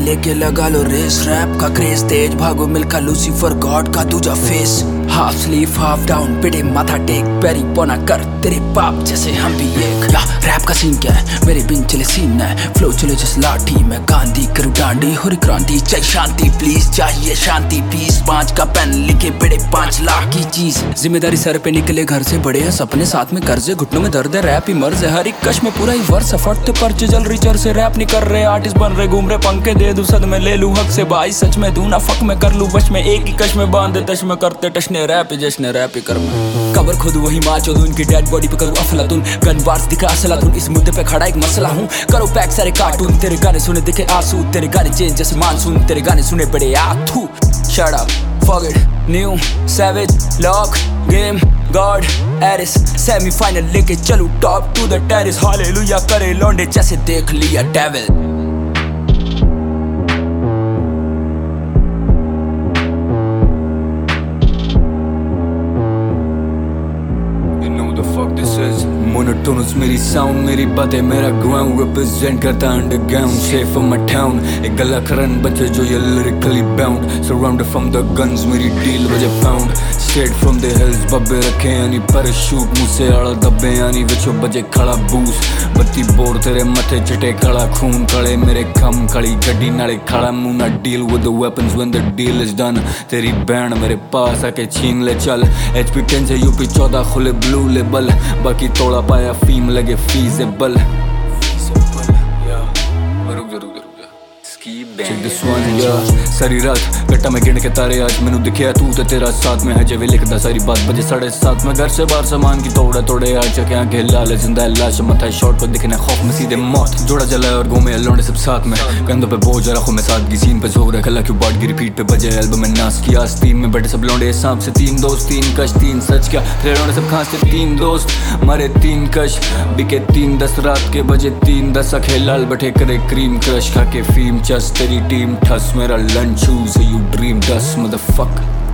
लेके लगा लो रेस, रैप का क्रेज तेज भागो मिलकर लूसीफर गॉड का दूजा face. Half sleeve half down पिटे माथा टेक, पैरी पौना कर तेरे बाप जैसे हम भी एक। या रैप का सीन क्या है, मेरे बिन चले सीन है, फ्लो चले जिस लाठी मैं गांधी करूँ डांडी हो रही क्रांति। चाहिए शांति प्लीज, चाहिए शांति पीस, 5 का पेन लिखे बड़े 5 लाख की चीज। जिम्मेदारी सर पे निकले घर से बड़े हैं सपने, साथ में कर्जे घुटनों में दर्द है, रैप ही मर्ज है हर एक कश में पूरा ही वर्ष। फटते पर्चे जल रही चर से रैप नहीं कर रहे, आर्टिस्ट बन रहे घूम रहे पंखे दे दूं सद में ले लूं हक से भाई सच में दूं ना फक में कर लूं वश में, एक ही कश में बांधे तश में करते टशने रैप जश्न रैप ही कर कवर खोदू वही माचो दूं इनकी डेड बॉडी पे करूं अफलातून, गन बार्स दिखा असलातून इस मुद्दे पे खड़ा एक मसला हूं। करो पैक सारे कार्टून, तेरे गाने सुने दिखे आंसू, तेरे गाने चेंज जैसे मानसून, तेरे गाने सुने बड़े आथू। Shut up fuck it, new savage lock game god Ares, semifinal लेके चलूं top to the terrace, hallelujah करे लौंडे जैसे देख लिया डेविल। मोनोटोनस मेरी साउंड, मेरी बातें मेरा ग्राउंड, रिप्रेजेंट करता underground, safe from my town. एक गला खरन बचे जो ये lyrically bound, surrounded from the guns मेरी डील बजे pound, straight from the hills बब्बे रखे यानी पैराशूट, मुझसे आड़ा दब्बे यानी विचो बजे खड़ा बूस, बत्ती बोर तेरे मथे चिटे कड़ा खून कड़े मेरे खम खड़ी गड्डी नाले खड़ा मुंह ना deal with the weapons when the deal is done. तेरी बैंड मेरे पास आके छीन ले चल, HP 10 से UP 14 खुले ब्लू लेबल, बाकी तोड़ा पाया फीम लगे फीजेबल। सारी रात गट्टा में गिन के तारे, आज मैनू दिखिया तू ते तेरा साथ में हजे भी लिखदा सारी बात बजे 7:30 में घर से बाहर सामान की तोड़े तोड़े आज चके आंखें लाल जिंदा है लाश मथा शॉट पर दिखना खौफ में सीधे मौत, जोड़ा जला और घूमे लौंडे सब साथ में, कंधों पे बोझ रखो मैं साथ की सीन पे जोर है खला क्यों बाट की रिपीट पे बजे एल्बम में नाश किया। आस्तीन में बैठे सब लौंडे सांप से 3 दोस्त 3 कश 3 सच क्या तेरे लौंडे सब खांसते 3 दोस्त मारे 3 कश बिके 3:10 रात के बजे 3:10 अखे लाल बैठे करे क्रीम क्रश खा के फीम चस, तेरी टीम ठस मेरा lunch choose you dream dust मदरफक।